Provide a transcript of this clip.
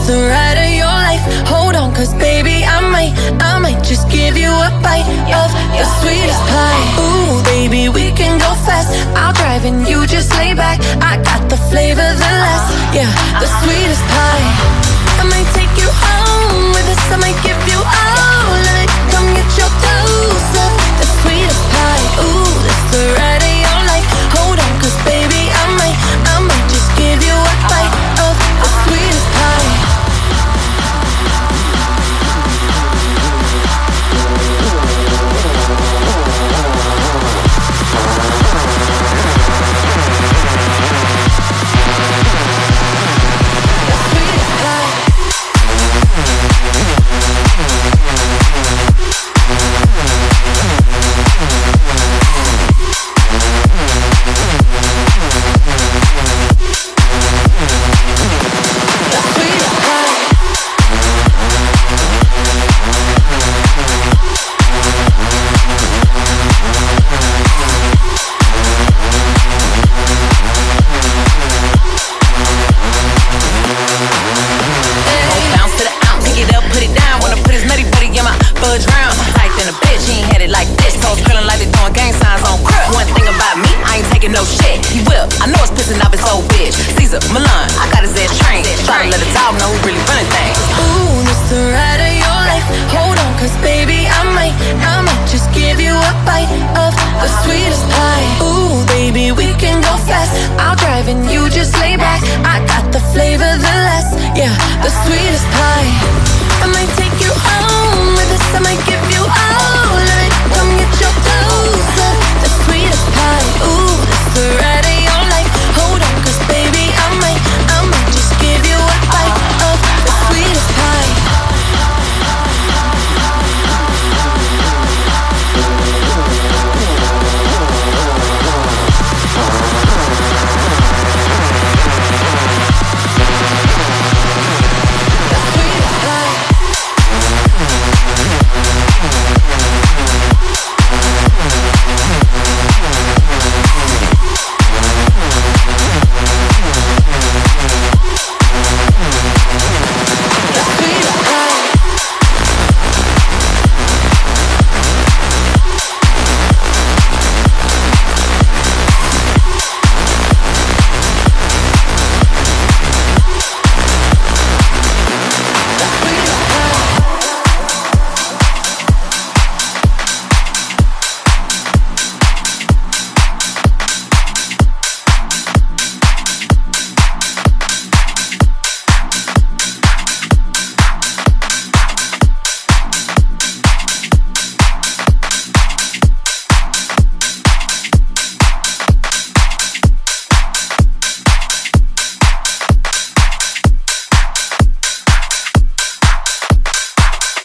the ride of your life. Hold on, cause baby, I might just give you a bite of the sweetest pie. Ooh, baby, we can go fast. I'll drive and you just lay back. I got the flavor, the last, yeah, the sweetest pie. I might take you home with us, I might give you all of it. Come get your dose of the sweetest pie. Ooh, that's the ride of your life. Hold on, cause baby, I might just give you a bite of the sweetest pie. No shit, he will. I know it's pissing off his old bitch. Caesar, Milan, I got his ass trained. Try to let a dog know who really running things. Ooh, this the ride of your life. Hold on, cause baby, I might just give you a bite of the sweetest pie. Ooh, baby, we can go fast. I'll drive and you just lay back. I got the flavor, the last, yeah, the sweetest pie. I might take you home with us, I might give you all